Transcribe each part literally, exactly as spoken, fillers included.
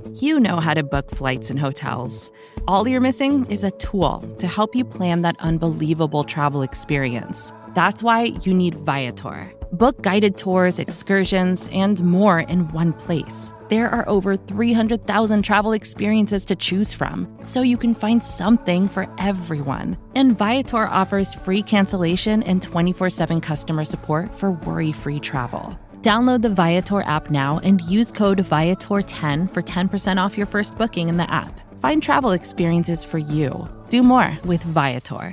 You know how to book flights and hotels. All you're missing is a tool to help you plan that unbelievable travel experience. That's why you need Viator. Book guided tours, excursions, and more in one place. There are over three hundred thousand travel experiences to choose from, so you can find something for everyone. And Viator offers free cancellation and twenty-four seven customer support for worry-free travel. Download the Viator app now and use code Viator ten for ten percent off your first booking in the app. Find travel experiences for you. Do more with Viator.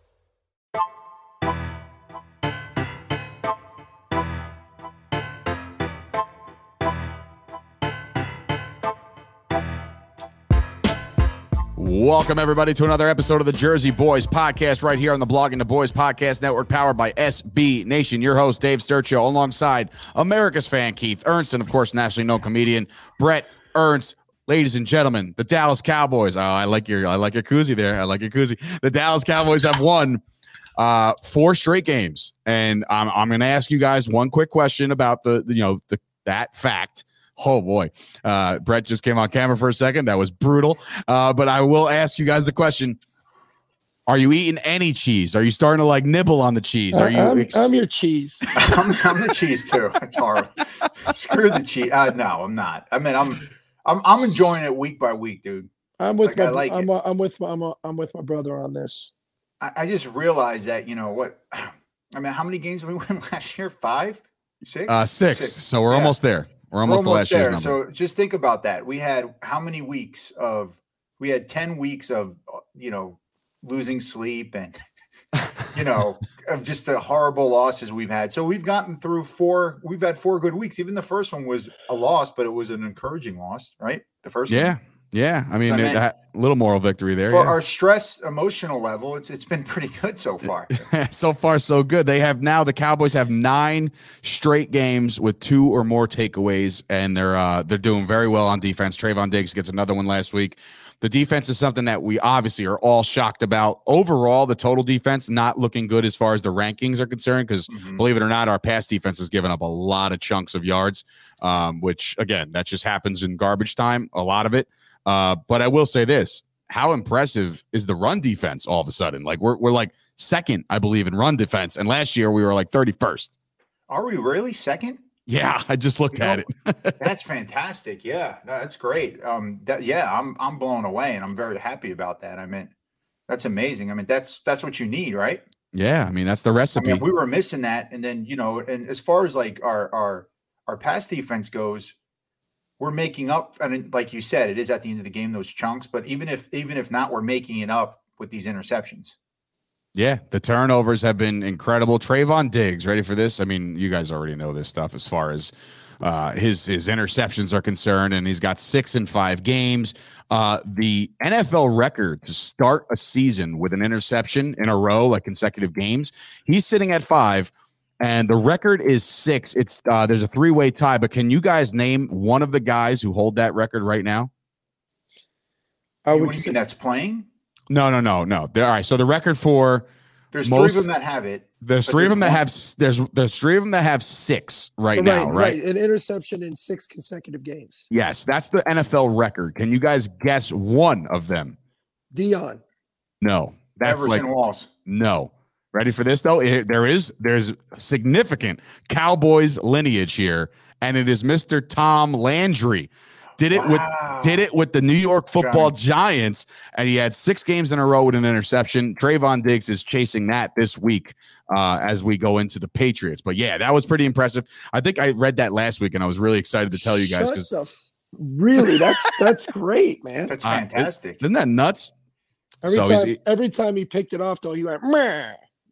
Welcome, everybody, to another episode of the Jersey Boys podcast right here on the Blogging the Boys Podcast Network, powered by S B Nation. Your host, Dave Sturcio, alongside America's fan, Keith Ernst, and, of course, nationally known comedian Brett Ernst. Ladies and gentlemen, the Dallas Cowboys. Oh, I like your I like your koozie there. I like your koozie. The Dallas Cowboys have won uh, four straight games. And I'm, I'm going to ask you guys one quick question about the, you know, the, that fact. Oh, boy. Uh, Brett just came on camera for a second. That was brutal. Uh, but I will ask you guys the question. Are you eating any cheese? Are you starting to, like, nibble on the cheese? Are you? I'm, Ex- I'm your cheese. I'm, I'm the cheese, too. It's horrible. Screw the cheese. Uh, no, I'm not. I mean, I'm I'm, I'm enjoying it week by week, dude. I'm with Like, my I like I'm, it. I'm with my I'm, a, I'm with my brother on this. I, I just realized that, you know, what – I mean, how many games did we win last year? Five? Six? uh, six. Six. So we're Yeah. almost there. We're almost, We're almost the last there. year's number. So just think about that. We had how many weeks of – we had ten weeks of, you know, losing sleep and, you know, of just the horrible losses we've had. So we've gotten through four – we've had four good weeks. Even the first one was a loss, but it was an encouraging loss, right? The first one. Yeah. Yeah. I mean, So I a meant- that little moral victory there. For yeah. our stress emotional level, it's it's been pretty good so far. So far, so good. They have now the Cowboys have nine straight games with two or more takeaways, and they're uh, they're doing very well on defense. Trayvon Diggs gets another one last week. The defense is something that we obviously are all shocked about. Overall, the total defense not looking good as far as the rankings are concerned, because Mhm. believe it or not, our pass defense has given up a lot of chunks of yards, um, which, again, that just happens in garbage time, a lot of it. Uh, but I will say this. How impressive is the run defense all of a sudden? Like we're we're like second, I believe, in run defense. And last year we were like thirty-first. Are we really second? Yeah, I just looked You at know, it. That's fantastic. Yeah, no, that's great. Um, that, yeah, I'm I'm blown away, and I'm very happy about that. I mean, that's amazing. I mean, that's that's what you need, right? Yeah, I mean, that's the I recipe. mean, we were missing that, and then you know, and as far as like our our our pass defense goes, we're making up. And like you said, it is at the end of the game those chunks. But even if even if not, we're making it up with these interceptions. Yeah, the turnovers have been incredible. Trayvon Diggs, ready for this? I mean, you guys already know this stuff as far as uh, his his interceptions are concerned, and he's got six in five games. Uh, the N F L record to start a season with an interception in a row, like consecutive games, he's sitting at five, and the record is six. It's uh, there's a three way tie, but can you guys name one of the guys who hold that record right now? I You would would say mean that's playing? No, no, no, no. There, all right. So the record for There's most- three of them that have it. there's But three of there's them that one- have s- there's there's three of them that have six right, right, now, right? An interception in six consecutive games. Yes, that's the N F L record. Can you guys guess one of them? Dion. No, that's Everson like Walls. no. Ready for this though? It- there is there's significant Cowboys lineage here, and it is Mister Tom Landry. Did it Wow. with did it with the New York Football Giants. Giants, and he had six games in a row with an interception. Trayvon Diggs is chasing that this week uh, as we go into the Patriots. But yeah, that was pretty impressive. I think I read that last week, and I was really excited to tell you guys Shut because the f- really, that's that's great, man. That's I- fantastic. isn't that nuts? Every So is time, he- every time he picked it off, though, he went, meh.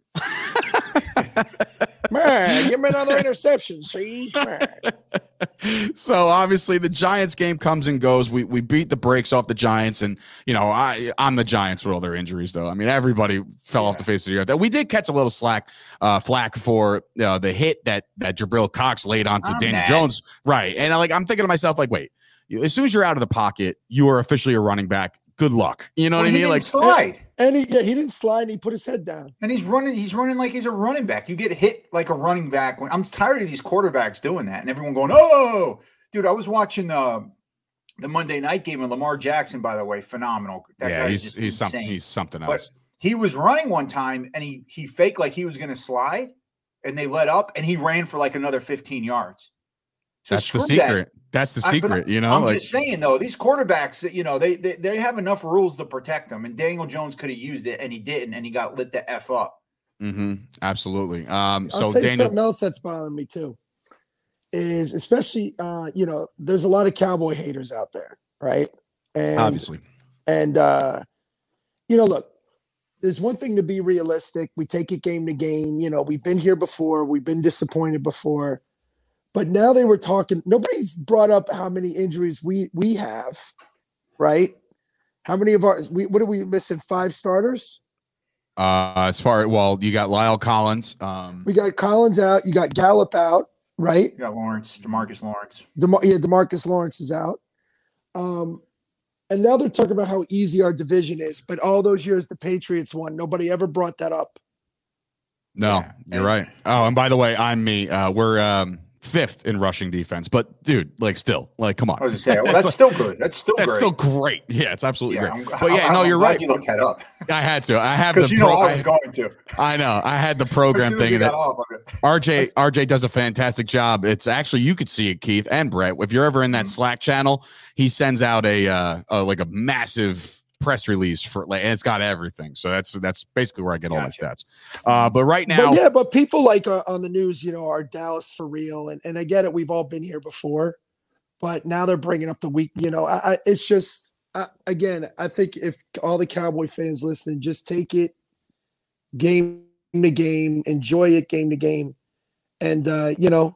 Meh, give me another interception, see? Meh. So obviously the Giants game comes and goes. We we beat the brakes off the Giants, and you know I I'm the Giants with all their injuries though. I mean everybody fell off the face of the earth. We did catch a little slack, uh, flack for uh, the hit that that Jabril Cox laid onto I'm Daniel mad. Jones, right? And I, like I'm thinking to myself like, wait, as soon as you're out of the pocket, you are officially a running back. Good luck. You know Well, what I he mean? didn't Like slide. And he, yeah, he didn't slide. And he put his head down. And he's running, he's running like he's a running back. You get hit like a running back. I'm tired of these quarterbacks doing that and everyone going, oh, dude, I was watching uh the Monday night game, and Lamar Jackson, by the way, phenomenal. That yeah, guy he's is just he's insane. something he's something But else. he was running one time, and he he faked like he was going to slide, and they let up, and he ran for like another fifteen yards. So That's the screw that. secret. That's the I- but secret, you know. I'm like just saying though, these quarterbacks, that you know, they, they they have enough rules to protect them, and Daniel Jones could have used it, and he didn't, and he got lit the f up. mhm, absolutely. Um, I'll so tell you Daniel, something else that's bothering me too. Is especially uh, you know, there's a lot of cowboy haters out there, right? And obviously, and uh, you know, look, there's one thing to be realistic. We take it game to game. You know, we've been here before. We've been disappointed before. But now they were talking. Nobody's brought up how many injuries we we have, right? How many of ours? We what are we missing? Five starters. uh, as far well, you got Lyle Collins. Um, We got Collins out. You got Gallup out, right? You got Lawrence, DeMarcus Lawrence. DeMar- yeah, Demarcus Lawrence is out. Um, and now they're talking about how easy our division is. But all those years the Patriots won, nobody ever brought that up. no, Yeah, you're and- right. Oh, and by the way, I'm me. Uh, we're um, fifth in rushing defense, but dude, like, still, like, come on. I was just saying, well, that's still good. That's still That's great. still great. Yeah, it's absolutely yeah, great. I'm, But yeah, I'm, no, I'm you're glad right. You looked that up I had to. I have the because you know pro- I was I, going to. I know. I had the As program soon as we thing got that off, okay. R J R J does a fantastic job. It's actually, you could see it, Keith and Brett. If you're ever in that Mhm. Slack channel, he sends out a, uh, a like a massive press release for like, and it's got everything. So that's that's basically where I get all my Gotcha. stats. Uh, but right now, But yeah, but people like uh, on the news, you know, are Dallas for real, and and I get it. We've all been here before, but now they're bringing up the week. You know, I, I it's just I, again, I think if all the Cowboy fans listen, just take it game to game, enjoy it game to game, and uh, you know,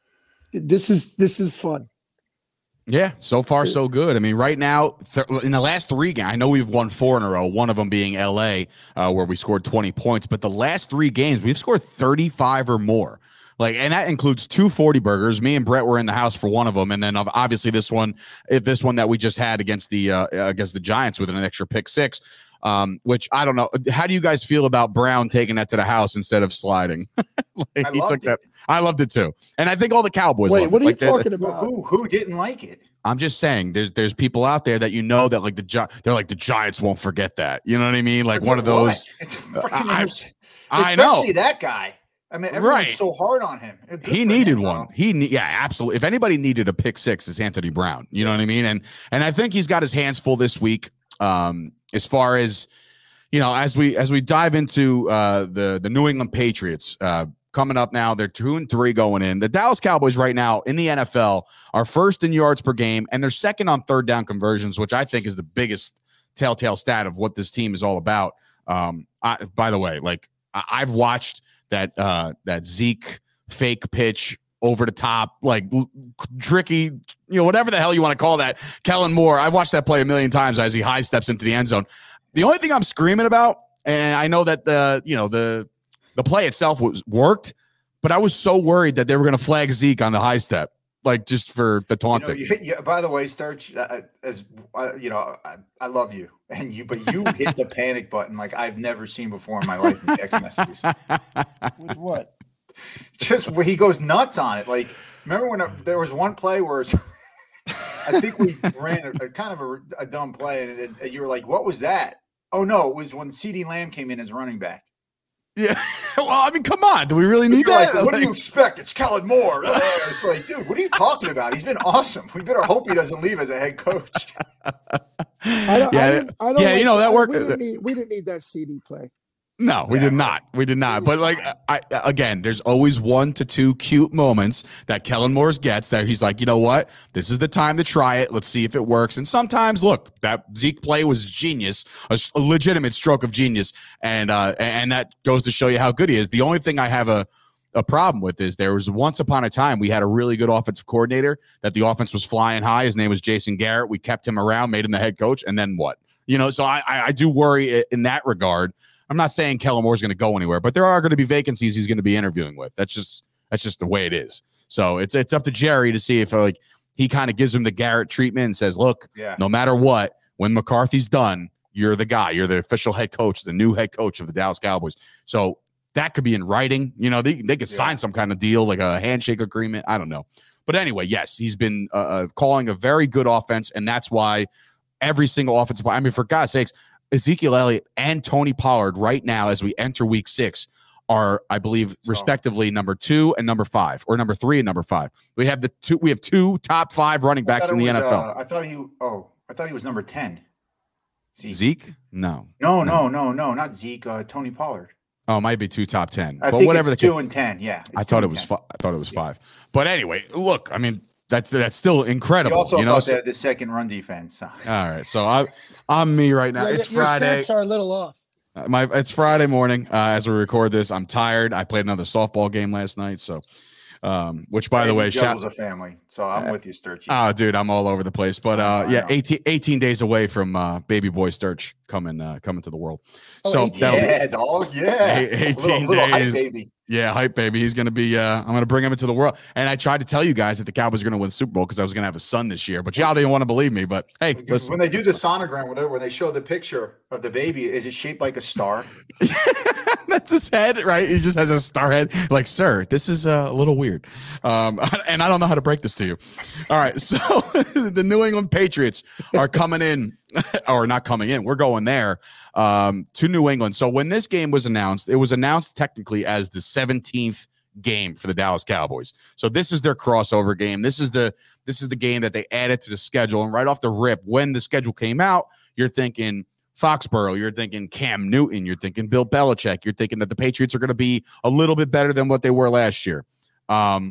this is this is fun. yeah, so far so good. I mean, right now, th- in the last three games, I know we've won four in a row. One of them being L A, uh, where we scored twenty points. But the last three games, we've scored thirty-five or more. Like, and that includes two forty burgers. Me and Brett were in the house for one of them, and then ob- obviously this one, eh, this one that we just had against the uh, against the Giants with an extra pick six. Um, which I don't know. How do you guys feel about Brown taking that to the house instead of sliding? Like, I he loved took that. it. I loved it too, and I think all the Cowboys. Wait, loved what it. are you Like, the- talking Who, about? who who didn't like it? I'm just saying, there's there's people out there that you know that like the Gi- they're like the Giants won't forget that. You know what I mean? Like one of those. What? It's Uh, freaking I- embarrassing. I know Especially that guy. I mean, everyone's Right. so hard on him. Good he for needed him, one. though. He ne- yeah, absolutely. If anybody needed a pick six, it's Anthony Brown. You know what I mean? And and I think he's got his hands full this week. Um, as far as you know, as we as we dive into uh the the New England Patriots uh coming up now, they're two and three going in. The Dallas Cowboys right now in the N F L are first in yards per game, and they're second on third down conversions, which I think is the biggest telltale stat of what this team is all about. Um, I, by the way, like I, I've watched that uh that Zeke fake pitch over the top, like l- tricky, you know, whatever the hell you want to call that. Kellen Moore, I've watched that play a million times as he high steps into the end zone. The only thing I'm screaming about, and I know that the you know the the play itself was worked, but I was so worried that they were going to flag Zeke on the high step, like just for the You know, taunting. you, you, by the way, Sturch, uh, as uh, you know, I, I love you, and you, but you hit the panic button like I've never seen before in my life in text messages. With what? Just where he goes nuts on it. Like, remember when uh there was one play where it's, I think we ran a, a kind of a, a dumb play, and, it, and you were like, "What was that?" Oh no, it was when CeeDee Lamb came in as running back. Yeah, well, I mean, come on, do we really need You're that? like, what do you Like- expect? It's Kellen Moore. It's like, dude, what are you talking about? He's been awesome. We better hope he doesn't leave as a head coach. I don't. Yeah, I didn't, I don't yeah, you know, that I- worked- We didn't need. We didn't need that C D play. No, we Yeah, did right. not. We did not. It But was like, fine. I, I again, there's always one to two cute moments that Kellen Moore gets that he's like, you know what, this is the time to try it. Let's see if it works. And sometimes, look, that Zeke play was genius, a, s- a legitimate stroke of genius, and uh, and that goes to show you how good he is. The only thing I have a a problem with is there was once upon a time we had a really good offensive coordinator that the offense was flying high. His name was Jason Garrett. We kept him around, made him the head coach, and then what? You know, so I I, I do worry i- in that regard. I'm not saying Kellen Moore's going to go anywhere, but there are going to be vacancies he's going to be interviewing with. That's just that's just the way it is. So it's it's up to Jerry to see if uh, like he kind of gives him the Garrett treatment and says, look, Yeah. no matter what, when McCarthy's done, you're the guy. You're the official head coach, the new head coach of the Dallas Cowboys. So that could be in writing. You know, they they could sign Yeah. some kind of deal, like a handshake agreement. I don't know. But anyway, yes, he's been uh, calling a very good offense, and that's why every single offensive play. I mean, for God's sakes, Ezekiel Elliott and Tony Pollard right now, as we enter week six, are, I believe, so, respectively number two and number five, or number three and number five. We have the two. We have two top five running backs in the was, N F L. Uh, I thought he. Oh, I thought he was number ten. Zeke? Zeke? No. No, no, no, no, not Zeke. Uh, Tony Pollard. Oh, it might be two top ten. I but think whatever it's the two case, and ten. Yeah, I thought it was. Fi- I thought it was five. But anyway, look. I mean, that's that's still incredible. You also you know? thought so, that the second run defense. So. All right, so I, I'm me right now. Yeah, it's your Friday. stats are a little off. My it's Friday morning uh, as we record this. I'm tired. I played another softball game last night, so um, which by I the way, shout a family. So I'm uh, with you, Sturch. Oh, dude, I'm all over the place. But uh, oh, yeah, eighteen, eighteen days away from uh, baby boy Sturch coming uh, coming to the world. Oh, so eighteen yeah, be, dog, yeah, eighteen little, little days, hype baby. Yeah, hype baby. He's gonna be. Uh, I'm gonna bring him into the world. And I tried to tell you guys that the Cowboys are gonna win the Super Bowl because I was gonna have a son this year, but y'all didn't want to believe me. But hey, listen. When they do the sonogram, whatever, when they show the picture of the baby, is it shaped like a star? That's his head, right? He just has a star head. Like, sir, this is uh, a little weird, um, and I don't know how to break this to you. All right, so the New England Patriots are coming in. Or not coming in. We're going there um, to New England. So when this game was announced, it was announced technically as the seventeenth game for the Dallas Cowboys. So this is their crossover game. This is the this is the game that they added to the schedule. And right off the rip, when the schedule came out, you're thinking Foxborough, you're thinking Cam Newton, you're thinking Bill Belichick, you're thinking that the Patriots are going to be a little bit better than what they were last year. Um,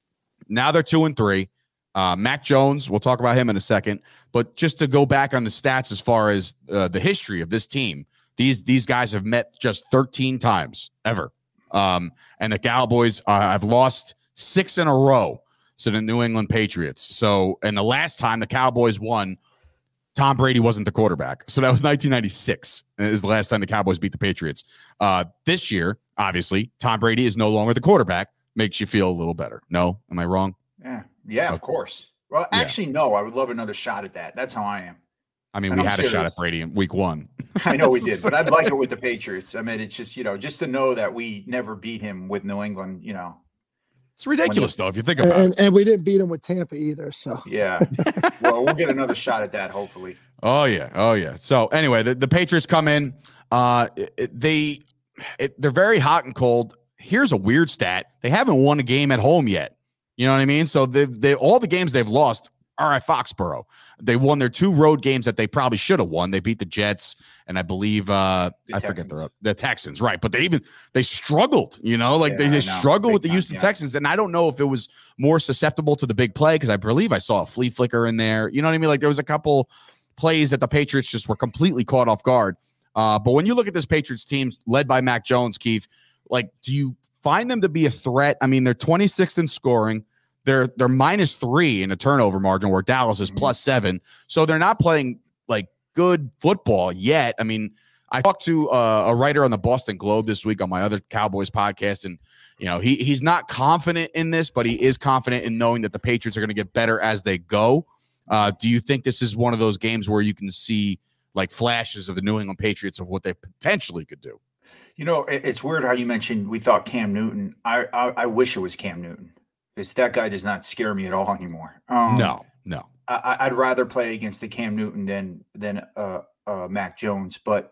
now they're two and three. Uh, Mac Jones, we'll talk about him in a second, but just to go back on the stats as far as uh, the history of this team, these these guys have met just thirteen times ever, um, and the Cowboys uh, have lost six in a row to the New England Patriots. So, and the last time the Cowboys won, Tom Brady wasn't the quarterback, so that was nineteen ninety-six. Is the last time the Cowboys beat the Patriots. Uh, this year, obviously, Tom Brady is no longer the quarterback. Makes you feel a little better. No, am I wrong? Yeah. Yeah, of course. Well, actually, yeah. no, I would love another shot at that. That's how I am. I mean, and we I'm had serious. a shot at Brady in week one. I know we did, but I'd like it with the Patriots. I mean, it's just, you know, just to know that we never beat him with New England, you know. It's ridiculous, though, if you think about and, it. And we didn't beat him with Tampa either, so. Yeah. Well, we'll get another shot at that, hopefully. Oh, yeah. Oh, yeah. So, anyway, the, the Patriots come in. Uh, it, they, it, they're very hot and cold. Here's a weird stat. They haven't won a game at home yet. You know what I mean? So they they all the games they've lost are at Foxborough. They won their two road games that they probably should have won. They beat the Jets and I believe uh, I Texans. forget the the Texans, right? But they even they struggled. You know, like yeah, they, they struggled with the time, Houston yeah. Texans, and I don't know if it was more susceptible to the big play because I believe I saw a flea flicker in there. You know what I mean? Like there was a couple plays that the Patriots just were completely caught off guard. Uh, but when you look at this Patriots team led by Mac Jones, Keith, like do you find them to be a threat? I mean, they're twenty-sixth in scoring. They're they're minus three in a turnover margin where Dallas is plus seven. So they're not playing like good football yet. I mean, I talked to uh, a writer on the Boston Globe this week on my other Cowboys podcast, and you know he he's not confident in this, but he is confident in knowing that the Patriots are going to get better as they go. Uh, do you think this is one of those games where you can see like flashes of the New England Patriots of what they potentially could do? You know, it's weird how you mentioned we thought Cam Newton. I I, I wish it was Cam Newton because that guy does not scare me at all anymore. Um, no, no. I, I'd rather play against the Cam Newton than than uh, uh, Mac Jones. But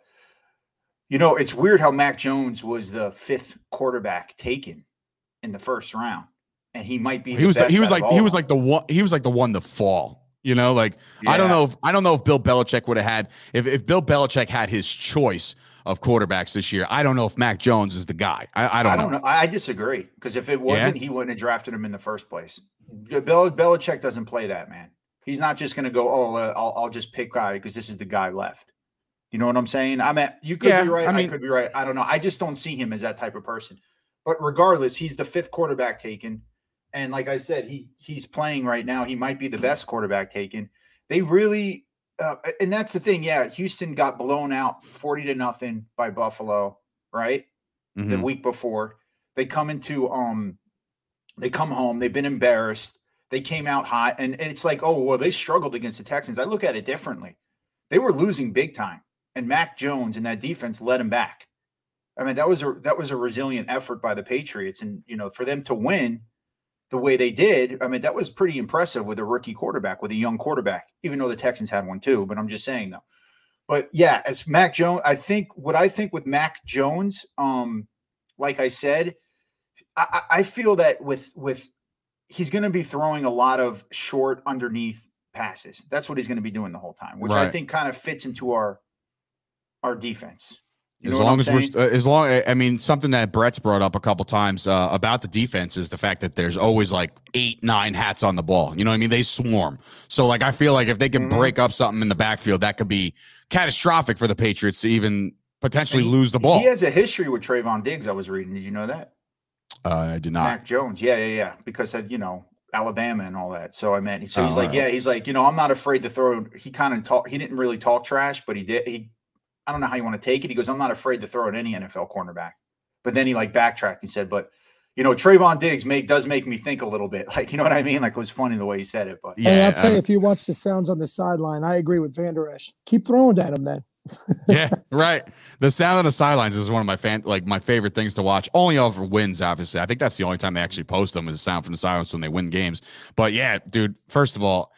you know, it's weird how Mac Jones was the fifth quarterback taken in the first round, and he might be. He was. The he was like. He was them. like the one. He was like the one to fall. You know, like yeah. I don't know if I don't know if Bill Belichick would have had if if Bill Belichick had his choice of quarterbacks this year. I don't know if Mac Jones is the guy. I, I don't. I know. don't know. I disagree because if it wasn't, yeah. he wouldn't have drafted him in the first place. Bill Belichick doesn't play that, man. He's not just going to go, oh, uh, I'll, I'll just pick guy because this is the guy left. You know what I'm saying? I mean, you could yeah, be right. I, mean, I could be right. I don't know. I just don't see him as that type of person. But regardless, he's the fifth quarterback taken. And like I said, he he's playing right now. He might be the best quarterback taken. They really uh, – and that's the thing. Yeah, Houston got blown out forty to nothing by Buffalo, right, mm-hmm. the week before. They come into um, – they come home. They've been embarrassed. They came out hot. And, and it's like, oh, well, they struggled against the Texans. I look at it differently. They were losing big time. And Mac Jones and that defense led him back. I mean, that was a that was a resilient effort by the Patriots. And, you know, for them to win – the way they did, I mean, that was pretty impressive with a rookie quarterback, with a young quarterback, even though the Texans had one too. But I'm just saying though. But yeah, as Mac Jones, I think what I think with Mac Jones, um, like I said, I, I feel that with with he's going to be throwing a lot of short underneath passes. That's what he's going to be doing the whole time, which right. I think kind of fits into our our defense. You as know long as we're, uh, as long, I mean, something that Brett's brought up a couple times uh, about the defense is the fact that there's always like eight, nine hats on the ball. You know what I mean? They swarm. So like, I feel like if they can mm-hmm. break up something in the backfield, that could be catastrophic for the Patriots to even potentially he, lose the ball. He has a history with Trayvon Diggs. I was reading. Did you know that? Uh, I did not. Mac Jones. Yeah, yeah, yeah. Because of, you know, Alabama and all that. So I meant, so he's oh, like, right. yeah, he's like, you know, I'm not afraid to throw. He kind of talk. He didn't really talk trash, but he did. He, I don't know how you want to take it. He goes, I'm not afraid to throw at any N F L cornerback. But then he like backtracked and said, but you know, Trayvon Diggs make does make me think a little bit. Like, you know what I mean? Like, it was funny the way he said it. But yeah, hey, I'll tell um, you, if you watch the sounds on the sideline, I agree with Van Der Esch. Keep throwing at him then. Yeah, right. The sound on the sidelines is one of my fan like my favorite things to watch. Only over wins, obviously. I think that's the only time they actually post them is the sound from the sidelines when they win games. But yeah, dude, first of all,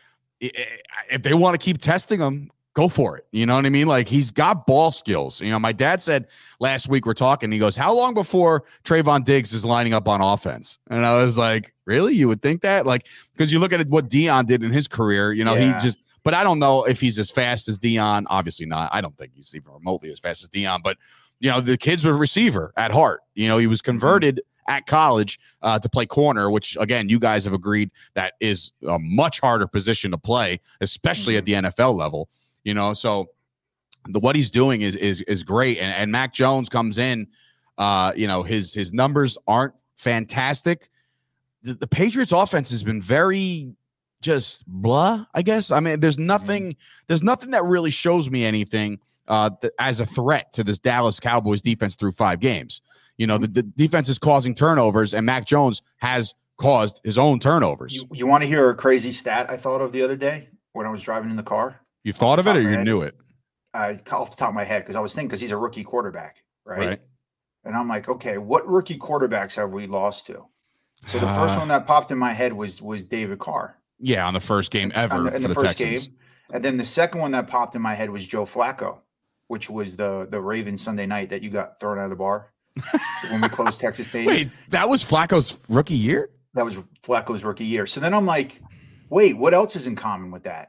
if they want to keep testing them, go for it. You know what I mean? Like, he's got ball skills. You know, my dad said last week we're talking, he goes, how long before Trayvon Diggs is lining up on offense? And I was like, really? You would think that? Like, because you look at what Deion did in his career, you know, yeah. he just, but I don't know if he's as fast as Deion. Obviously not. I don't think he's even remotely as fast as Deion, but you know, the kid's a receiver at heart. You know, he was converted at college uh, to play corner, which again, you guys have agreed that is a much harder position to play, especially mm-hmm. at the N F L level. You know, so the what he's doing is is is great. And and Mac Jones comes in, uh, you know, his his numbers aren't fantastic. The, the Patriots offense has been very just blah, I guess. I mean, there's nothing, there's nothing that really shows me anything uh th- as a threat to this Dallas Cowboys defense through five games. You know, the, the defense is causing turnovers, and Mac Jones has caused his own turnovers. You, you want to hear a crazy stat I thought of the other day when I was driving in the car? You thought of it or you knew it? Uh, off the top of my head, because I was thinking, because he's a rookie quarterback, right? right? And I'm like, okay, what rookie quarterbacks have we lost to? So the uh, first one that popped in my head was was David Carr. Yeah, on the first game ever the, in for the, the first Texans. game. And then the second one that popped in my head was Joe Flacco, which was the the Ravens Sunday night that you got thrown out of the bar when we closed Texas Stadium. Wait, that was Flacco's rookie year? That was Flacco's rookie year. So then I'm like, wait, what else is in common with that?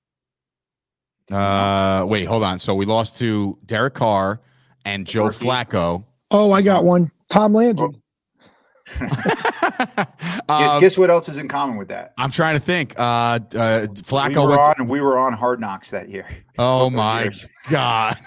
Uh, wait, hold on. So we lost to Derek Carr and Joe rookie. Flacco. Oh, I got one. Tom Landry. Oh. guess, um, guess what else is in common with that? I'm trying to think. Uh, uh, Flacco. We were went, on. We were on Hard Knocks that year. Oh my years. God!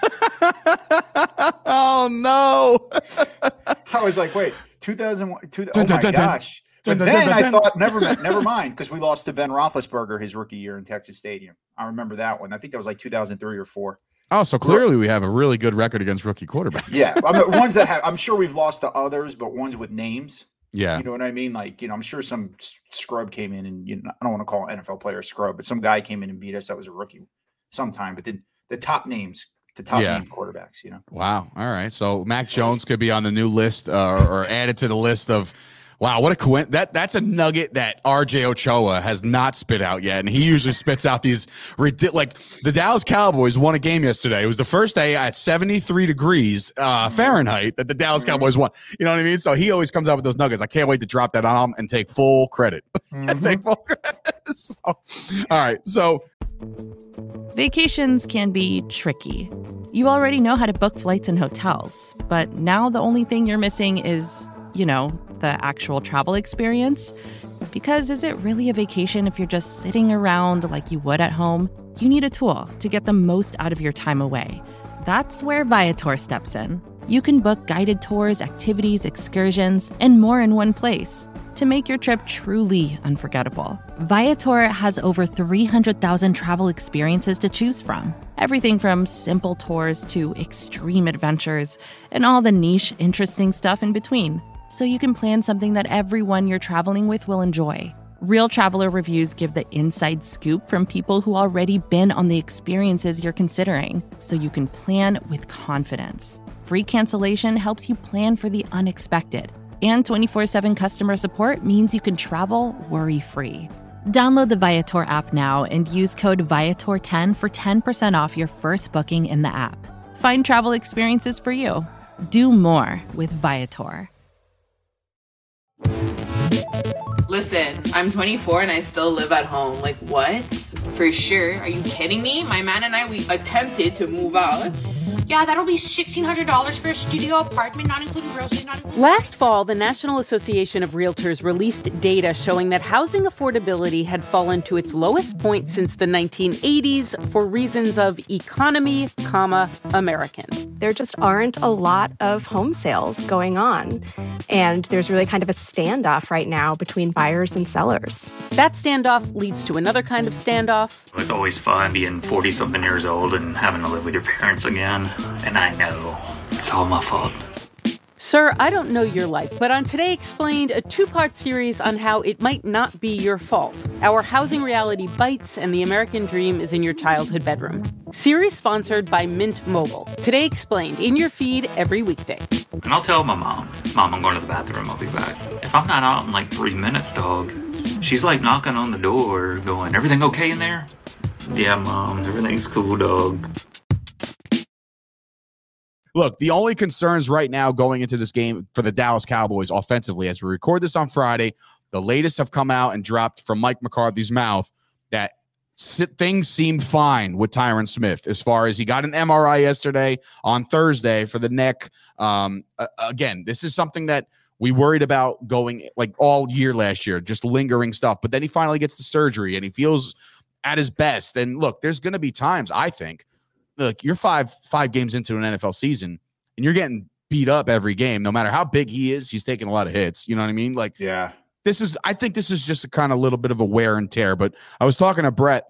Oh no! I was like, wait, two thousand one. Two, oh my gosh! But then I thought, never, never mind, because we lost to Ben Roethlisberger his rookie year in Texas Stadium. I remember that one. I think that was like two thousand three or four. Oh, so clearly we have a really good record against rookie quarterbacks. Yeah, I mean, ones that have. I'm sure we've lost to others, but ones with names. Yeah, you know what I mean. Like, you know, I'm sure some scrub came in, and you know, I don't want to call an N F L player a scrub, but some guy came in and beat us. That was a rookie sometime. But then the top names, the top yeah. name quarterbacks. You know. Wow. All right. So Mac Jones could be on the new list uh, or added to the list of. Wow, what a coincidence. That that's a nugget that R J Ochoa has not spit out yet. And he usually spits out these ridiculous, like the Dallas Cowboys won a game yesterday. It was the first day at seventy-three degrees uh, Fahrenheit that the Dallas mm-hmm. Cowboys won. You know what I mean? So he always comes out with those nuggets. I can't wait to drop that on him and take full credit. Mm-hmm. take full credit. So, all right. So vacations can be tricky. You already know how to book flights and hotels, but now the only thing you're missing is, you know, the actual travel experience. Because is it really a vacation if you're just sitting around like you would at home? You need a tool to get the most out of your time away. That's where Viator steps in. You can book guided tours, activities, excursions, and more in one place to make your trip truly unforgettable. Viator has over three hundred thousand travel experiences to choose from. Everything from simple tours to extreme adventures and all the niche, interesting stuff in between. So you can plan something that everyone you're traveling with will enjoy. Real traveler reviews give the inside scoop from people who already been on the experiences you're considering, so you can plan with confidence. Free cancellation helps you plan for the unexpected. And twenty-four seven customer support means you can travel worry-free. Download the Viator app now and use code Viator ten for ten percent off your first booking in the app. Find travel experiences for you. Do more with Viator. Listen, I'm twenty-four and I still live at home. Like, what? For sure. Are you kidding me? My man and I, we attempted to move out. Yeah, that'll be sixteen hundred dollars for a studio apartment, not including groceries, not including... Last fall, the National Association of Realtors released data showing that housing affordability had fallen to its lowest point since the nineteen eighties for reasons of economy, comma, American. There just aren't a lot of home sales going on. And there's really kind of a standoff right now between buyers and sellers. That standoff leads to another kind of standoff. It's always fun being forty-something years old and having to live with your parents again. And I know it's all my fault. Sir, I don't know your life, but on Today Explained, a two-part series on how it might not be your fault. Our housing reality bites and the American dream is in your childhood bedroom. Series sponsored by Mint Mobile. Today Explained, in your feed every weekday. And I'll tell my mom, Mom, I'm going to the bathroom, I'll be back. If I'm not out in like three minutes, dog, she's like knocking on the door going, everything okay in there? Yeah, Mom, everything's cool, dog. Look, the only concerns right now going into this game for the Dallas Cowboys offensively, as we record this on Friday, the latest have come out and dropped from Mike McCarthy's mouth that things seemed fine with Tyron Smith as far as he got an M R I yesterday on Thursday for the neck. Um, again, this is something that we worried about going like all year last year, just lingering stuff. But then he finally gets the surgery and he feels at his best. And look, there's going to be times, I think, look, you're five five games into an N F L season and you're getting beat up every game. No matter how big he is, he's taking a lot of hits. You know what I mean? Like, yeah, this is, I think this is just a kind of little bit of a wear and tear. But I was talking to Brett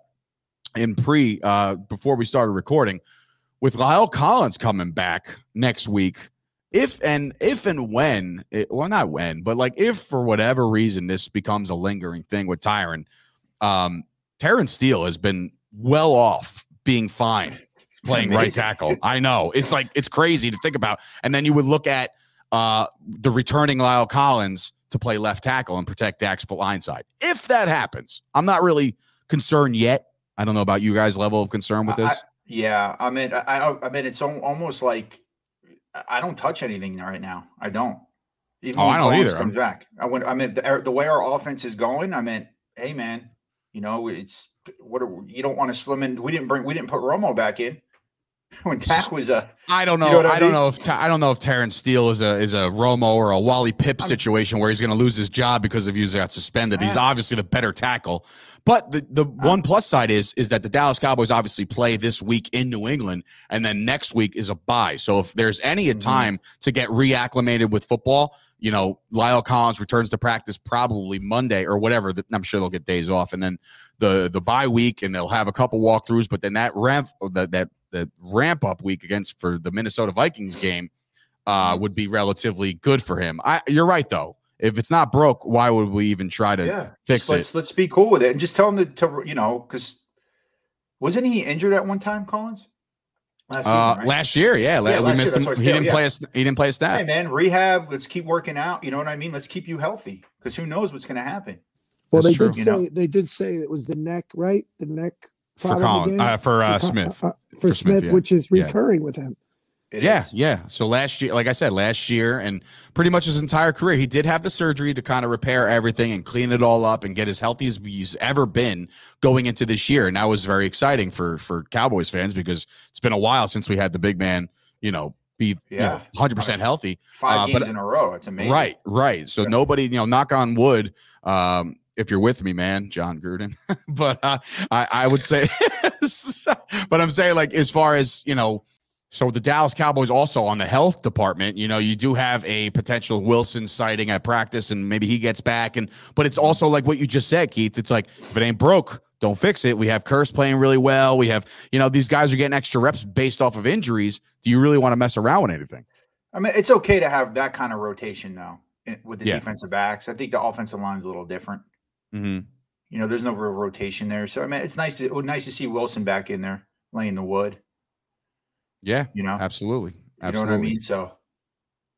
in pre uh, before we started recording with La'el Collins coming back next week. If and if and when, it, well, not when, but like if for whatever reason this becomes a lingering thing with Tyron, um, Terrence Steele has been well off being fine playing right tackle. I know it's like it's crazy to think about. And then you would look at uh, the returning La'el Collins to play left tackle and protect Dak's blind side. If that happens, I'm not really concerned yet. I don't know about you guys' level of concern with this. I, yeah, I mean, I, I don't. I mean, it's almost like I don't touch anything right now. I don't. Even oh, I don't either. Comes back. I went. I mean, the, the way our offense is going. I mean, hey, man, you know, it's what are, you don't want to slim in. We didn't bring. We didn't put Romo back in. When Dak was a, I don't know. You know I, I don't know if I don't know if Terrence Steele is a is a Romo or a Wally Pipp situation where he's going to lose his job because of you got suspended. He's obviously the better tackle. But the, the one plus side is is that the Dallas Cowboys obviously play this week in New England, and then next week is a bye. So if there's any time mm-hmm. to get reacclimated with football, you know, La'el Collins returns to practice probably Monday or whatever. I'm sure they'll get days off, and then the the bye week, and they'll have a couple walkthroughs. But then that ramp that that the ramp up week against for the Minnesota Vikings game uh, would be relatively good for him. I, you're right though. If it's not broke, why would we even try to yeah, fix let's, it? Let's be cool with it and just tell him to, to you know, because wasn't he injured at one time, Collins? Last season, uh, right? Last year, yeah. yeah we missed year, him. He didn't yeah. play. A, he didn't play a snap. Hey man, rehab. Let's keep working out. You know what I mean? Let's keep you healthy because who knows what's going to happen. Well, That's they true. did say you know? they did say it was the neck, right? The neck for Collins, uh, for, uh, for Smith, uh, for, for Smith, Smith yeah. which is recurring yeah. with him. It yeah, is. yeah. So last year, like I said, last year and pretty much his entire career, he did have the surgery to kind of repair everything and clean it all up and get as healthy as he's ever been going into this year. And that was very exciting for for Cowboys fans because it's been a while since we had the big man, you know, be yeah. you know, one hundred percent healthy. Five uh, games but, in a row. It's amazing. Right, right. So yeah. nobody, you know, knock on wood, um, if you're with me, man, John Gruden. but uh, I, I would say, but I'm saying like as far as, you know, so the Dallas Cowboys also on the health department, you know, you do have a potential Wilson sighting at practice and maybe he gets back. And but it's also like what you just said, Keith. It's like if it ain't broke, don't fix it. We have Curse playing really well. We have, you know, these guys are getting extra reps based off of injuries. Do you really want to mess around with anything? I mean, it's okay to have that kind of rotation now with the yeah. defensive backs. I think the offensive line is a little different. Mm-hmm. You know, there's no real rotation there. So I mean, it's nice to it was nice to see Wilson back in there laying the wood. Yeah, you know, absolutely. You absolutely. know what I mean? So,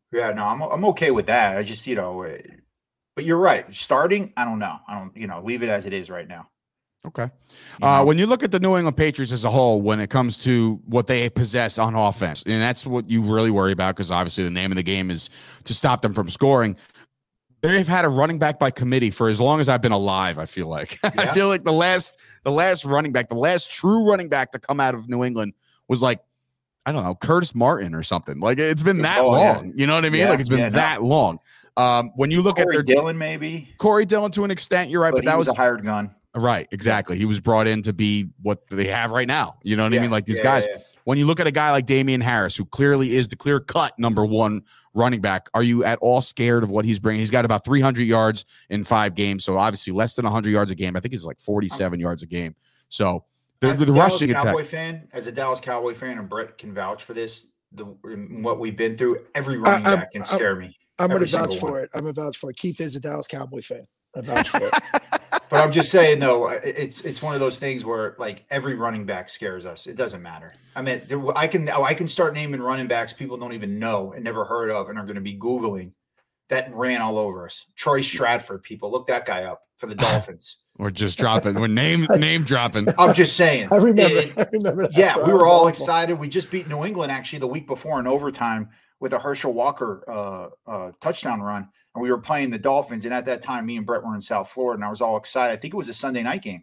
Yeah, no, I'm I'm okay with that. I just, you know, but you're right. Starting, I don't know. I don't, you know, leave it as it is right now. Okay. You Uh, know? when you look at the New England Patriots as a whole, when it comes to what they possess on offense, and that's what you really worry about, because obviously the name of the game is to stop them from scoring. They've had a running back by committee for as long as I've been alive. I feel like Yeah. I feel like the last the last running back, the last true running back to come out of New England was like, I don't know, Curtis Martin or something. Like it's been that Oh, long. yeah. You know what I mean? Yeah, Like it's been yeah, no. that long. Um, when you look Corey at their Dillon, maybe, Corey Dillon to an extent, you're right, but, but, he that was, was a hired gun. right. Exactly. He was brought in to be what they have right now. You know what I Yeah, mean? Like these yeah, guys. yeah, yeah. When you look at a guy like Damian Harris, who clearly is the clear cut number one running back, are you at all scared of what he's bringing? He's got about three hundred yards in five games. So obviously less than one hundred yards a game. I think it's like forty-seven um, yards a game. So the, as the, the a Dallas rushing Cowboy attack. fan, as a Dallas Cowboy fan, and Brett can vouch for this, the what we've been through, every running I, back can scare me. I'm going Every to vouch single for one. it. I'm going to vouch for it. Keith is a Dallas Cowboy fan. I vouch for it. But I'm just saying, though, it's it's one of those things where like every running back scares us. It doesn't matter. I mean, there, I can I can start naming running backs people don't even know and never heard of and are going to be Googling that ran all over us. Troy Stratford, people look that guy up for the Dolphins. We're just dropping. We're name name dropping. I'm just saying. I remember. It, I remember. That, yeah, bro. we That were was all awful. excited. We just beat New England actually the week before in overtime with a Herschel Walker uh, uh, touchdown run. And we were playing the Dolphins. And at that time, me and Brett were in South Florida, and I was all excited. I think it was a Sunday night game.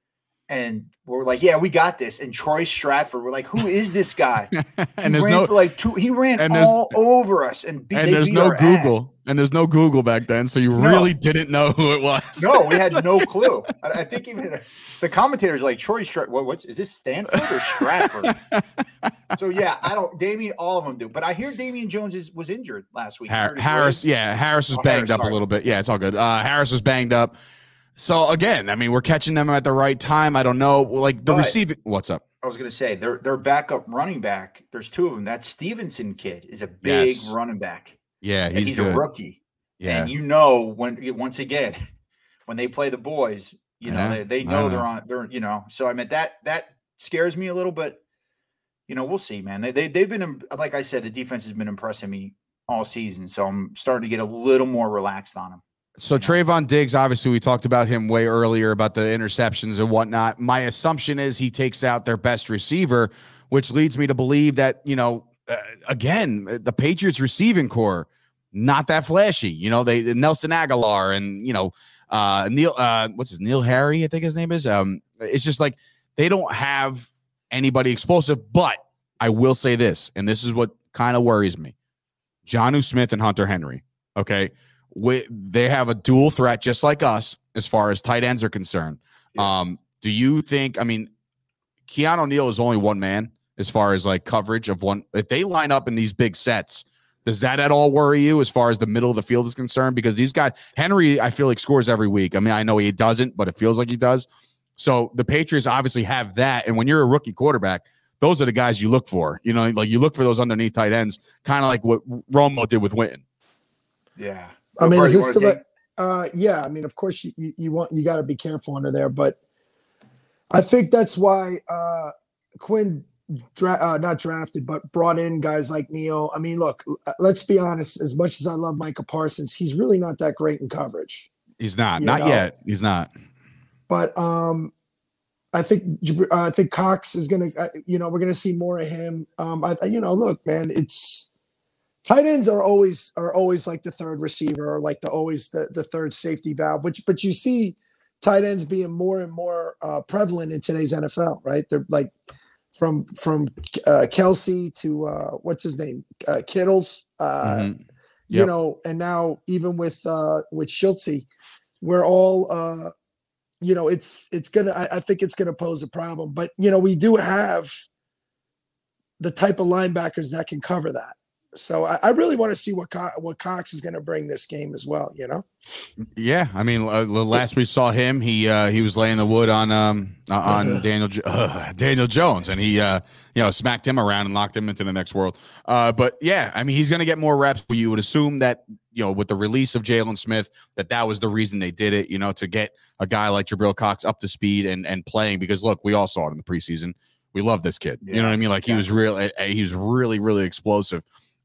And we we're like, yeah, we got this. And Troy Stratford, we're like, who is this guy? and he there's ran no for like two. He ran and there's- all over us, and, beat, and they there's beat no our ass. Google. And there's no Google back then, so you No. really didn't know who it was. No, we had no clue. I, I think even the commentators like Troy Stratford. What, what is this, Stanford or Stratford? So yeah, I don't. Damian, all of them do. But I hear Damian Jones is, was injured last week. Har- Hurt his Harris, legs. yeah, Harris was Oh, banged Harris, up sorry. a little bit. Yeah, it's all good. Uh, Harris was banged up. So again, I mean, we're catching them at the right time. I don't know, like the But- receiving. What's up? I was going to say their their backup running back. There's two of them. That Stevenson kid is a big Yes. running back. Yeah, And he's, he's good. a rookie. Yeah, And you know when once again when they play the boys, you know Yeah, they, they I know know. they're on. They're you know. So I mean that that scares me a little, but you know we'll see, man. They they they've been like I said, the defense has been impressing me all season. So I'm starting to get a little more relaxed on them. So Trayvon Diggs, obviously, we talked about him way earlier about the interceptions and whatnot. My assumption is he takes out their best receiver, which leads me to believe that, you know, uh, again, the Patriots receiving core, not that flashy. You know, they Nelson Aguilar and, you know, uh, Neil, uh, what's his Neil Harry, I think his name is. Um, it's just like they don't have anybody explosive. But I will say this, and this is what kind of worries me: Jonnu Smith and Hunter Henry. Okay. We, they have a dual threat just like us as far as tight ends are concerned. Yeah. Um, do you think, I mean, Keanu Neal is only one man as far as like coverage of one. If they line up in these big sets, does that at all worry you as far as the middle of the field is concerned? Because these guys, Henry, I feel like scores every week. I mean, I know he doesn't, but it feels like he does. So the Patriots obviously have that. And when you're a rookie quarterback, those are the guys you look for. You know, like you look for those underneath tight ends, kind of like what Romo did with Witten. Yeah. I mean, Brett, is you this wanna the take- uh yeah, I mean, of course you you, you want you got to be careful under there, but I think that's why uh Quinn dra- uh, not drafted but brought in guys like Neal. I mean, look, l- let's be honest, as much as I love Micah Parsons, he's really not that great in coverage. He's not, You not know. yet. He's not. But um I think Jabr- uh, I think Cox is going to uh, you know, we're going to see more of him. Um I I- you know, look, man, it's tight ends are always are always like the third receiver or like the always the, the third safety valve, which but you see tight ends being more and more uh, prevalent in today's N F L, right? They're like from from uh, Kelsey to uh, what's his name, uh, Kittles, uh, Mhm. you Yep. know, and now even with uh, with Schultze, we're all uh, you know, it's it's gonna. I, I think it's gonna pose a problem, but you know, we do have the type of linebackers that can cover that. So I, I really want to see what Co- what Cox is going to bring this game as well. You know, Yeah, I mean, uh, the last we saw him, he uh, he was laying the wood on um uh, on Daniel Jo- uh, Daniel Jones, and he uh you know smacked him around and locked him into the next world. Uh, but yeah, I mean, he's going to get more reps. You would assume that you know with the release of Jalen Smith, that that was the reason they did it. You know, to get a guy like Jabril Cox up to speed and and playing. Because look, we all saw it in the preseason. We love this kid. You know what I mean? Like he was real. uh, He was really really explosive.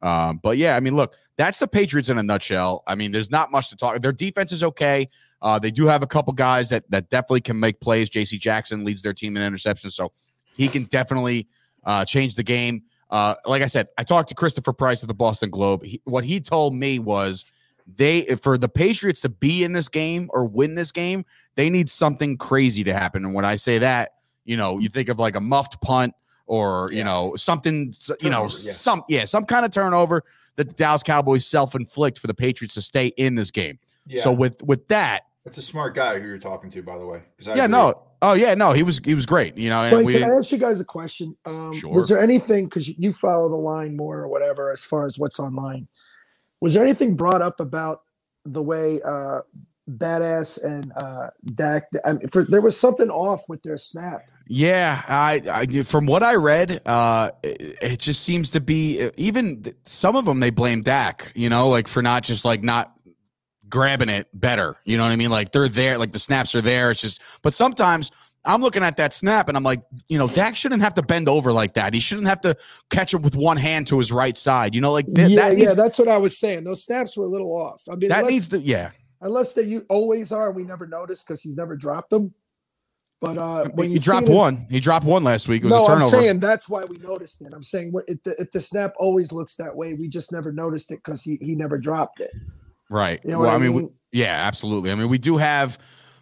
Um, but yeah, I mean, look, that's the Patriots in a nutshell. I mean, there's not much to talk. Their defense is okay. Uh, they do have a couple guys that that definitely can make plays. J C Jackson leads their team in interceptions, so he can definitely uh, change the game. Uh, like I said, I talked to Christopher Price of the Boston Globe. He, what he told me was they, for the Patriots to be in this game or win this game, they need something crazy to happen. And when I say that, you know, you think of like a muffed punt or, yeah. you know, something, turnover, you know, yeah. some, yeah, some kind of turnover that the Dallas Cowboys self-inflict for the Patriots to stay in this game. Yeah. So with, with that, that's a smart guy who you're talking to, by the way. Yeah, agree. no. Oh yeah, no, he was, he was great. You know, and Wait, we, can I ask you guys a question? Um, sure. Was there anything, cause you follow the line more or whatever, as far as what's online, was there anything brought up about the way uh, Badass and uh, Dak, I mean, for, there was something off with their snap. Yeah, I, I from what I read, uh, it, it just seems to be even some of them they blame Dak, you know, like for not just like not grabbing it better. You know what I mean? Like they're there, like the snaps are there. It's just, but sometimes I'm looking at that snap and I'm like, you know, Dak shouldn't have to bend over like that. He shouldn't have to catch it with one hand to his right side. You know, like th- yeah, that yeah, needs, that's what I was saying. Those snaps were a little off. I mean, that unless, needs to, yeah. Unless they you always are, we never noticed because he's never dropped them. But uh, when he you dropped his, one, he dropped one last week. It was no, a turnover. I'm saying that's why we noticed it. I'm saying what if the, if the snap always looks that way, we just never noticed it because he he never dropped it. Right. You know well, what I I mean, mean? we, yeah, absolutely. I mean, we do have,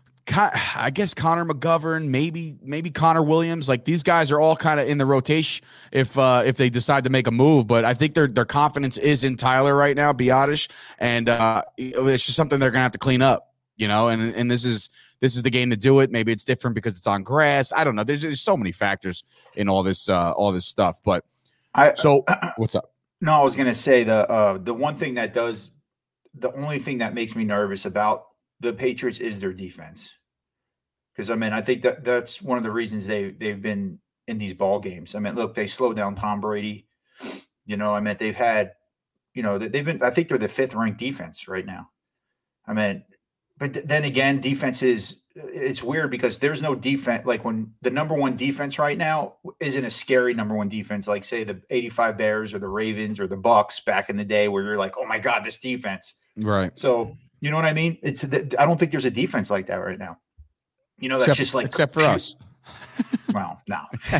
I guess Connor McGovern, maybe maybe Connor Williams. Like these guys are all kind of in the rotation if uh, if they decide to make a move. But I think their their confidence is in Tyler right now, Biadasz, and uh, it's just something they're gonna have to clean up. You know, and and this is this is the game to do it. Maybe it's different because it's on grass. I don't know. There's, there's so many factors in all this uh, all this stuff. But I so what's up? No, I was gonna say the uh, the one thing that does the only thing that makes me nervous about the Patriots is their defense. Because I mean, I think that that's one of the reasons they they've been in these ball games. I mean, look, they slowed down Tom Brady. You know, I mean, they've had, you know, they've been. I think they're the fifth ranked defense right now. I mean. But then again, defense is, it's weird because there's no defense. Like when the number one defense right now isn't a scary number one defense, like say the eighty-five Bears or the Ravens or the Bucks back in the day where you're like, oh my God, this defense. Right. So, you know what I mean? It's, I don't think there's a defense like that right now. You know, that's except, just like. Except for us. Well, no.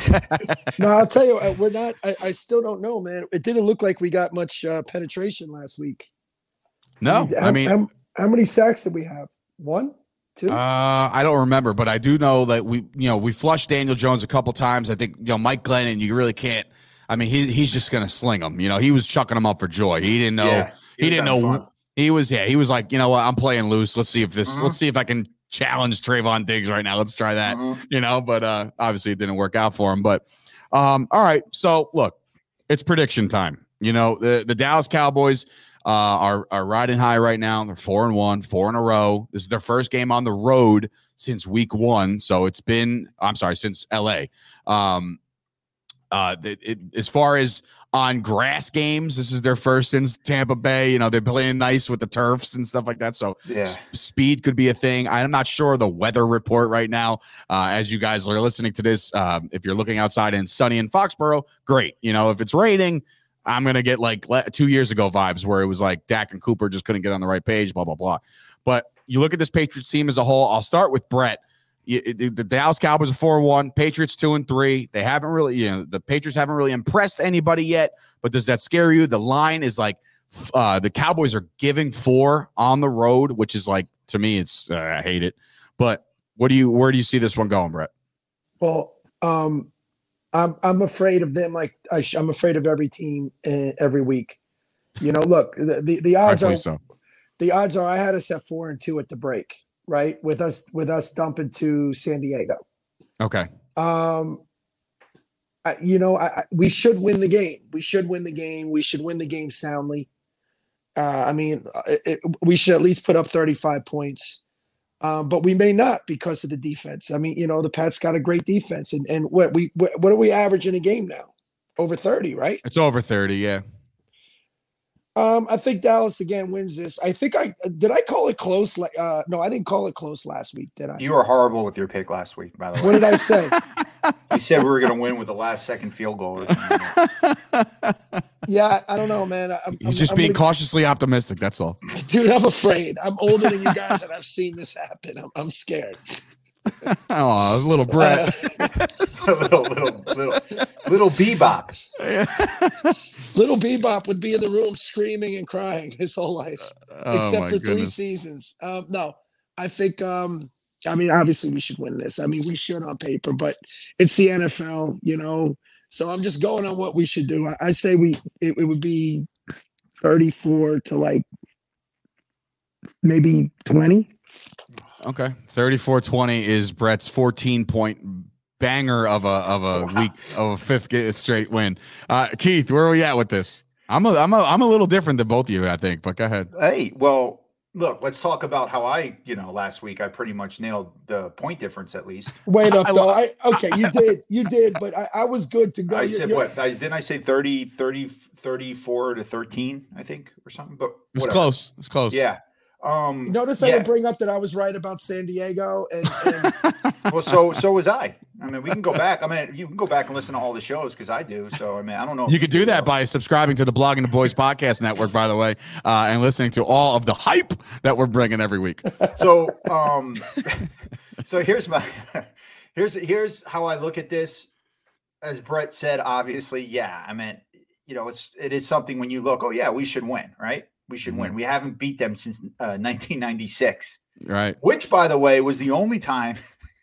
No, I'll tell you, we're not, I, I still don't know, man. It didn't look like we got much uh, penetration last week. No, I mean, I mean. how, how many sacks did we have? One, two? Uh, I don't remember, but I do know that we, you know, we flushed Daniel Jones a couple times. I think, you know, Mike Glennon, you really can't. I mean, he he's just gonna sling him. You know, he was chucking him up for joy. He didn't know. Yeah, he, he didn't know. Fun. He was yeah. He was like, you know what? I'm playing loose. Let's see if this. Uh-huh. Let's see if I can challenge Trayvon Diggs right now. Let's try that. Uh-huh. You know, but uh, obviously it didn't work out for him. But um, all right. So look, it's prediction time. You know, the the Dallas Cowboys. Uh, are are riding high right now. They're four and one, four in a row. This is their first game on the road since week one. So it's been, I'm sorry, since L A. Um, uh, it, it, as far as on grass games, this is their first since Tampa Bay. You know, they're playing nice with the turfs and stuff like that. So yeah. s- speed could be a thing. I'm not sure the weather report right now. Uh, as you guys are listening to this, um, if you're looking outside and sunny in Foxborough, great. You know, if it's raining, I'm going to get like two years ago vibes where it was like Dak and Cooper just couldn't get on the right page, blah, blah, blah. But you look at this Patriots team as a whole. I'll start with Brett. You, the, the Dallas Cowboys are four and one, Patriots two and three. They haven't really, you know, the Patriots haven't really impressed anybody yet. But does that scare you? The line is like uh, the Cowboys are giving four on the road, which is like, to me, it's uh, I hate it. But what do you, where do you see this one going, Brett? Well, um, I'm I'm afraid of them. Like I sh- I'm afraid of every team uh, every week. You know, look, the the, the odds are so. the odds are I had us at four and two at the break, right? With us with us dumping to San Diego. Okay. Um, I, you know, I, I, we should win the game. We should win the game. We should win the game soundly. Uh, I mean, it, it, we should at least put up thirty-five points. Um, but we may not because of the defense. I mean, you know, the Pats got a great defense, and and what we what, what are we averaging a game now? Over thirty, right? It's over thirty, yeah. Um, I think Dallas again wins this. I think I did. I call it close. Like, uh, no, I didn't call it close last week. Did I? You were horrible with your pick last week, by the way. What did I say? You said we were going to win with the last second field goal. Or something. Yeah, I don't know, man. I'm, He's I'm, just I'm being gonna, cautiously optimistic. That's all. dude. I'm afraid. I'm older than you guys, and I've seen this happen. I'm, I'm scared. Oh, little Brett. Uh, little, little, little, little bebop. Little Bebop would be in the room screaming and crying his whole life, Oh, except my for three goodness. seasons. Um, no, I think. Um, I mean, obviously, we should win this. I mean, we should on paper, but it's the N F L, you know. So I'm just going on what we should do. I, I say we it, it would be thirty-four to like maybe twenty. Okay. thirty-four twenty is Brett's fourteen point banger of a of a Wow. week of a fifth get straight win. Uh, Keith, where are we at with this? I'm a I'm a I'm a little different than both of you, I think, but go ahead. Hey, well, look, let's talk about how I, you know, last week I pretty much nailed the point difference at least. Wait up, I- though. I okay, you did, you did, but I, I was good to go. I You're- said you're- what? I, didn't I say thirty, thirty, thirty-four to thirteen, I think, or something? But It was whatever. close. It was close. Yeah. Um, Notice I yeah. didn't bring up that I was right about San Diego, and, and Well, so so was I. I mean, we can go back. I mean, you can go back and listen to all the shows because I do. So I mean, I don't know. if You could do that though. by subscribing to the Blogging the Boys podcast network, by the way, uh, and listening to all of the hype that we're bringing every week. So um, so here's my here's here's how I look at this. As Brett said, obviously, yeah. I mean, you know, it's it is something when you look. Oh yeah, we should win, right? We should win. We haven't beat them since uh, nineteen ninety-six, Right. which, by the way, was the only time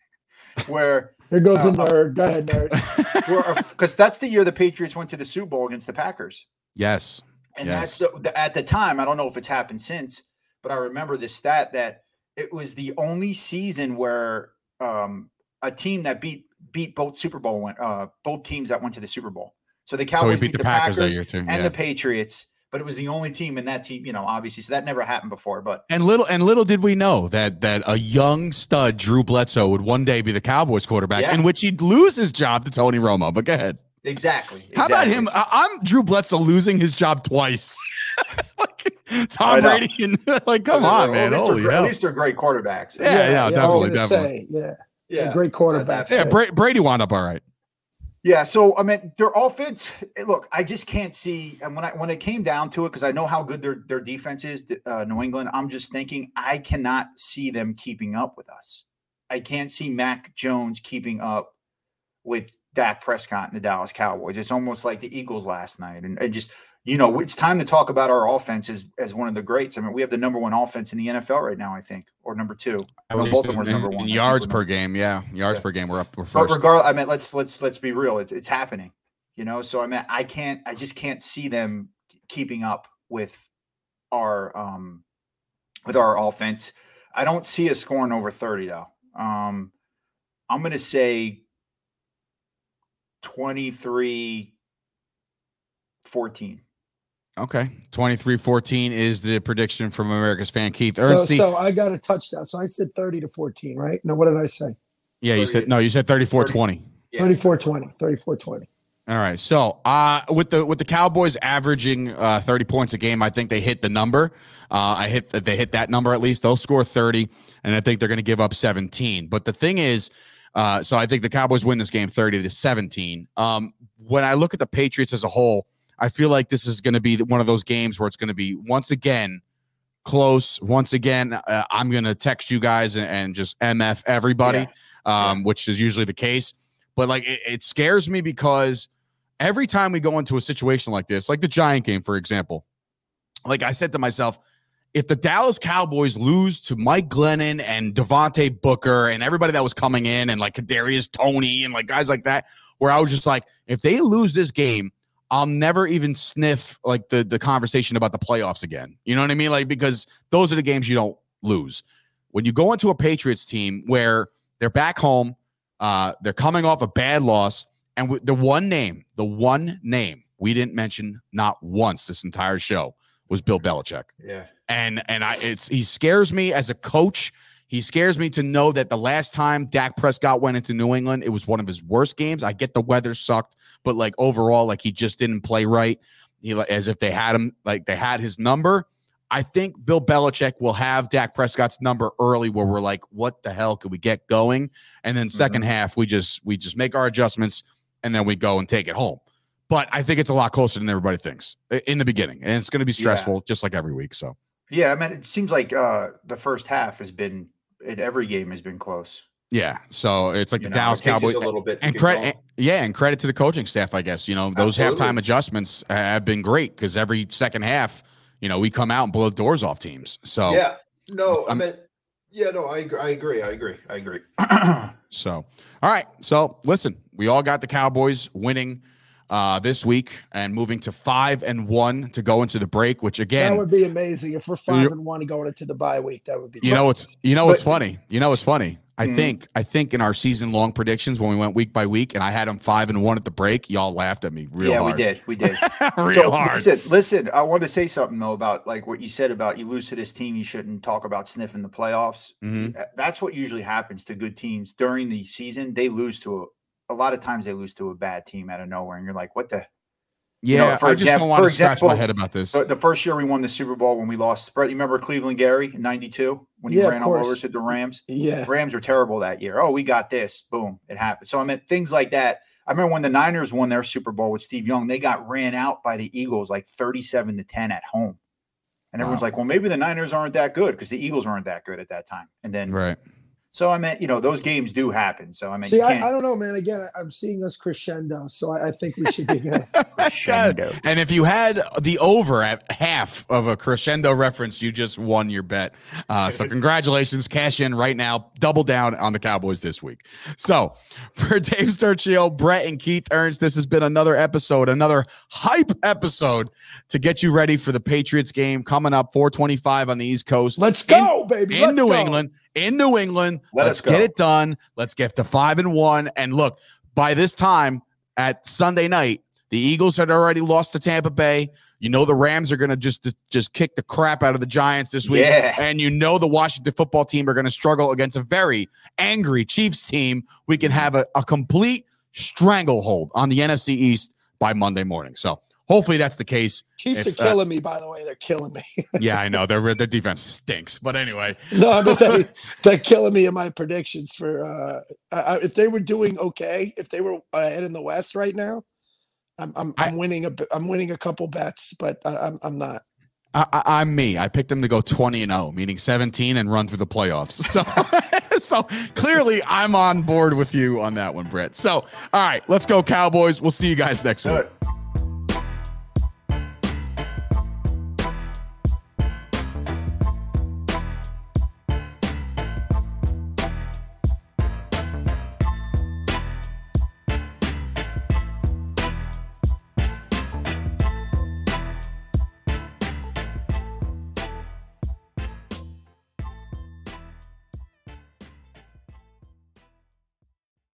where there goes a Uh, nerd. Go ahead, nerd. because that's the year the Patriots went to the Super Bowl against the Packers. Yes. And Yes. that's the, the- at the time, I don't know if it's happened since, but I remember this stat that it was the only season where um, a team that beat beat both Super Bowl went uh, both teams that went to the Super Bowl. So the So we Cowboys beat the Packers that year too. and Yeah. the Patriots, but it was the only team in that team, you know, obviously. So that never happened before. But And little and little did we know that that a young stud Drew Bledsoe would one day be the Cowboys quarterback, Yeah. in which he'd lose his job to Tony Romo. But go ahead. exactly. How about exactly. him? I, I'm Drew Bledsoe losing his job twice. Like, Tom I know. Brady and like, come Well, on, at man! least Holy they're, hell! At least they're great quarterbacks. Yeah, yeah, I was definitely, gonna definitely. say, yeah, yeah. great quarterbacks. So Yeah, that's- Bra- Brady wound up all right. Yeah, so I mean, their offense. Look, I just can't see. And when I when it came down to it, because I know how good their their defense is, uh, New England. I'm just thinking I cannot see them keeping up with us. I can't see Mac Jones keeping up with Dak Prescott and the Dallas Cowboys. It's almost like the Eagles last night, and, and just you know, it's time to talk about our offense as as one of the greats. I mean, we have the number one offense in the N F L right now, I think, or number two. I At know least both of them in, are number in one. I think yards we're per number- game. Yeah, yards Yeah. per game. We're up. We're But first. regardless, I mean, let's let's let's be real. It's it's happening, you know. So I mean, I can't, I just can't see them keeping up with our um with our offense. I don't see us scoring over thirty though. Um, I'm going to say twenty-three fourteen. Okay, twenty-three fourteen is the prediction from America's fan Keith So, Ernst. so I got a touchdown. So I said thirty to fourteen, right? No, what did I say? Yeah, you said no. You said thirty-four twenty. Yeah. thirty-four twenty. thirty-four twenty. All right. So, uh, with the with the Cowboys averaging uh, thirty points a game, I think they hit the number. Uh, I hit they hit that number at least. They'll score thirty, and I think they're going to give up seventeen. But the thing is, uh, so I think the Cowboys win this game thirty to seventeen. Um, when I look at the Patriots as a whole, I feel like this is going to be one of those games where it's going to be once again close. Once again, uh, I'm going to text you guys and, and just M F everybody, Yeah. um, which is usually the case. But like it, it scares me because every time we go into a situation like this, like the Giant game, for example, like I said to myself, if the Dallas Cowboys lose to Mike Glennon and Devontae Booker and everybody that was coming in and like Kadarius Toney and like guys like that, where I was just like, if they lose this game, I'll never even sniff like the the conversation about the playoffs again. You know what I mean? Like, because those are the games you don't lose. When you go into a Patriots team where they're back home, uh, they're coming off a bad loss, and w- the one name, the one name we didn't mention not once this entire show was Bill Belichick. Yeah. And and I it's he scares me as a coach. He scares me to know that the last time Dak Prescott went into New England, it was one of his worst games. I get the weather sucked, but like overall, like he just didn't play right. He like as if they had him, like they had his number. I think Bill Belichick will have Dak Prescott's number early, where we're like, what the hell could we get going? And then 2nd Mhm. half, we just we just make our adjustments and then we go and take it home. but I think it's a lot closer than everybody thinks in the beginning, and it's going to be stressful, yeah. just like every week. So, yeah, I mean, it seems like uh, the first half has been in every game has been close. Yeah, so it's like you the know, Dallas Cowboys a little bit and credit, yeah, and credit to the coaching staff, I guess. You know, those Absolutely. halftime adjustments have been great because every second half, you know, we come out and blow the doors off teams. So yeah, no, I'm, I mean, yeah, no, I agree, I agree, I agree, I agree. So, all right, so listen, we all got the Cowboys winning uh, this week and moving to five and one to go into the break. Which again, that would be amazing if we're five and one going into the bye week. That would be. You know what's you know what's funny. You know what's funny. I mm-hmm. think I think in our season long predictions when we went week by week and I had them five and one at the break, y'all laughed at me real yeah, hard. Yeah, we did. We did. real so, hard. Listen, listen, I want to say something though about like what you said about you lose to this team, you shouldn't talk about sniffing the playoffs. Mm-hmm. That's what usually happens to good teams during the season. They lose to a, a lot of times they lose to a bad team out of nowhere, and you're like, what the Yeah, you know, for I example, just don't want for to scratch example, my head about this. The, the first year we won the Super Bowl when we lost, Brett, you remember Cleveland Gary in ninety-two when he yeah, ran all over us at the Rams? Yeah. The Rams were terrible that year. Oh, we got this. Boom. It happened. So, I mean, things like that. I remember when the Niners won their Super Bowl with Steve Young, they got ran out by the Eagles like thirty-seven to ten at home. And everyone's wow. like, well, maybe the Niners aren't that good because the Eagles weren't that good at that time. And then, right. So I meant, you know, those games do happen. So I mean, see, I, I don't know, man. Again, I, I'm seeing us crescendo, so I, I think we should be good. Crescendo. And if you had the over at half of a crescendo reference, you just won your bet. Uh, so congratulations, cash in right now. Double down on the Cowboys this week. So for Dave Sturchio, Brett, and Keith Ernst, this has been another episode, another hype episode to get you ready for the Patriots game coming up four twenty-five on the East Coast. Let's go, in, baby. In Let's New go. England. In New England, Let let's us go. get it done. Let's get to five and one. And look, by this time at Sunday night, the Eagles had already lost to Tampa Bay. You know the Rams are going to just just kick the crap out of the Giants this week. Yeah. And you know the Washington football team are going to struggle against a very angry Chiefs team. We can have a, a complete stranglehold on the N F C East by Monday morning. So hopefully that's the case. Chiefs if, are killing uh, me, by the way. They're killing me. Yeah, I know. Their their defense stinks. But anyway. No, but they, they're killing me in my predictions for uh, I, if they were doing okay, if they were ahead in the West right now, I'm I'm, I'm I, winning a I'm winning a couple bets, but I, I'm I'm not. I, I, I'm me. I picked them to go twenty and oh, meaning seventeen and run through the playoffs. So, so clearly I'm on board with you on that one, Brett. So, all right, let's go Cowboys. We'll see you guys next week.